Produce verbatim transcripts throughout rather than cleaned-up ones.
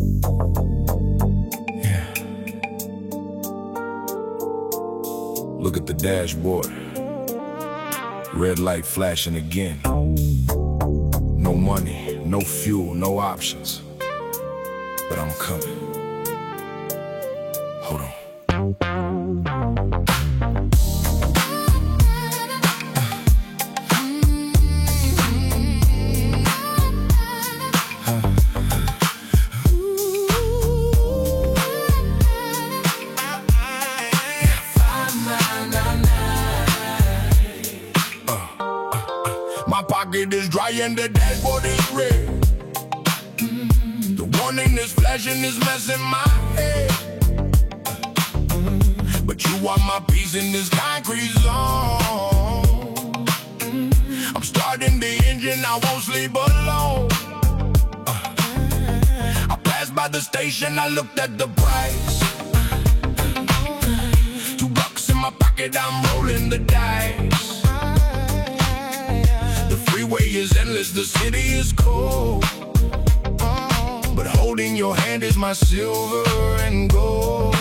Yeah. Look at the dashboard. Red light flashing again. No money, no fuel, no options. But I'm coming. Hold on. My pocket is dry and the dashboard is red. Mm-hmm. The warning is flashing is messing my head. Mm-hmm. But you are my peace in this concrete zone. Mm-hmm. I'm starting the engine, I won't sleep alone. uh, I passed by the station, I looked at the price. Two bucks in my pocket, I'm rolling the dice. Freeway is endless, the city is cold, but holding your hand is my silver and gold.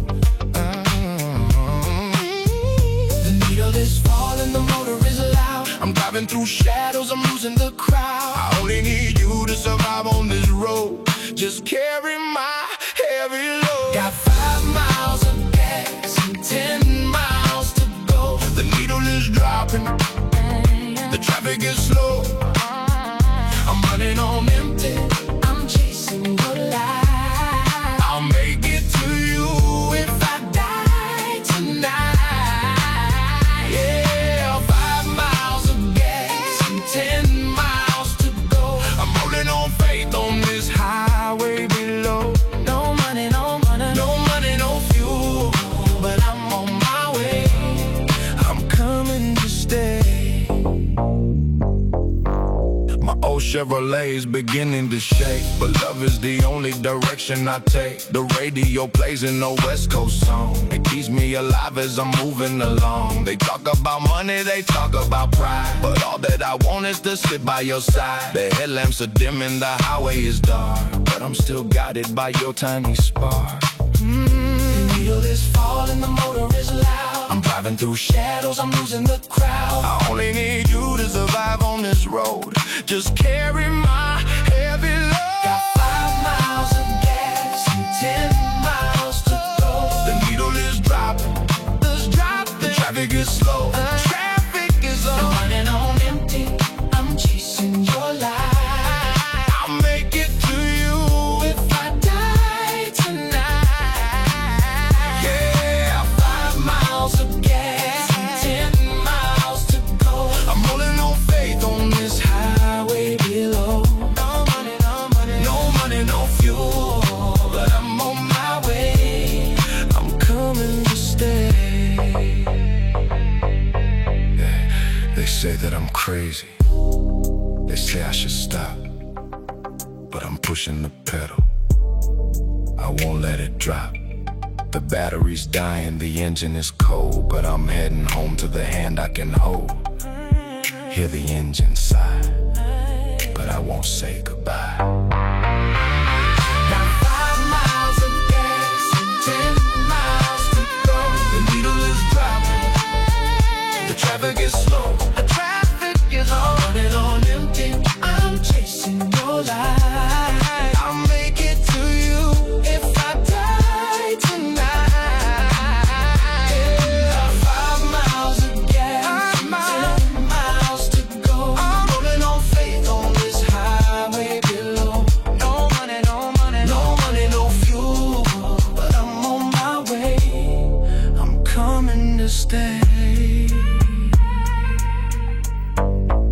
The needle is falling, the motor is loud. I'm driving through shadows, I'm losing the crowd. I only need you to survive on this road. Just carry my heavy load. Got five miles of gas and ten miles to go. The needle is dropping, the traffic is slow. I'm running on empty, I'm chasing your light. I'll make it to you if I die tonight. Yeah, five miles of gas and ten miles to go. I'm rolling on faith on this highway below. No money, no money, no money, no fuel, but I'm on my way. I'm coming to stay. My old Chevrolet's beginning to shake, but love is the only direction I take. The radio plays in the West Coast song. It keeps me alive as I'm moving along. They talk about money, they talk about pride, but all that I want is to sit by your side. The headlamps are dim and the highway is dark, but I'm still guided by your tiny spark. Mm, the needle is falling, the motor is loud. I'm driving through shadows, I'm losing the crowd. I only need you to survive on this road. Just carry my heavy load. Got five miles of gas and ten miles to go. The needle is dropping, it's dropping. The traffic is slow, the traffic is low. I'm running on empty, I'm chasing your light. I'll make it to you if I die tonight. Yeah, five miles of gas and ten miles to go. I'm rolling on faith on this highway below. No money, no money, no money, no fuel, but I'm on my way. I'm coming to stay. Yeah, they say that I'm crazy. They say I should stop, but I'm pushing the pedal. I won't let it drop. The battery's dying, the engine is cold, but I'm heading home to the hand I can hold. Hear the engine sigh, but I won't say goodbye. Got five miles of gas and ten miles to go. The needle is dropping, the traffic is slow, the traffic is on. Running on empty, I'm chasing your light. I'll make it to you if I die tonight. Yeah, five miles of gas and ten miles to go. I'm rolling on faith on this highway below. No money, no money, no money, no fuel, but I'm on my way. I'm coming to stay.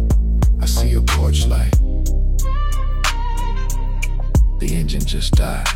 I see a porch light. The engine just died.